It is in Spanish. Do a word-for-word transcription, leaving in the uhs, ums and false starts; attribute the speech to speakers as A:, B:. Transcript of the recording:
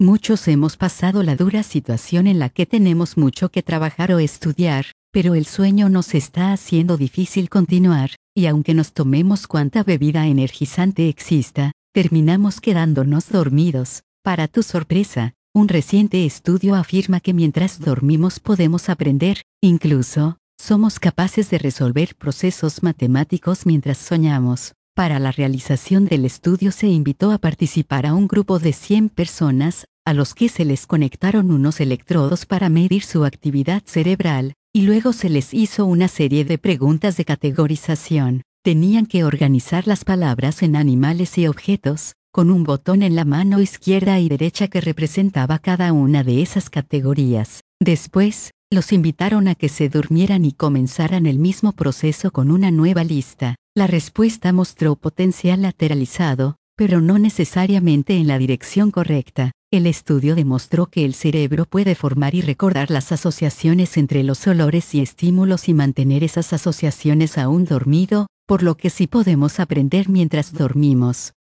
A: Muchos hemos pasado la dura situación en la que tenemos mucho que trabajar o estudiar, pero el sueño nos está haciendo difícil continuar, y aunque nos tomemos cuanta bebida energizante exista, terminamos quedándonos dormidos. Para tu sorpresa, un reciente estudio afirma que mientras dormimos podemos aprender, incluso, somos capaces de resolver procesos matemáticos mientras soñamos. Para la realización del estudio se invitó a participar a un grupo de cien personas, a los que se les conectaron unos electrodos para medir su actividad cerebral, y luego se les hizo una serie de preguntas de categorización. Tenían que organizar las palabras en animales y objetos, con un botón en la mano izquierda y derecha que representaba cada una de esas categorías. Después, los invitaron a que se durmieran y comenzaran el mismo proceso con una nueva lista. La respuesta mostró potencial lateralizado, pero no necesariamente en la dirección correcta. El estudio demostró que el cerebro puede formar y recordar las asociaciones entre los olores y estímulos y mantener esas asociaciones aún dormido, por lo que sí podemos aprender mientras dormimos.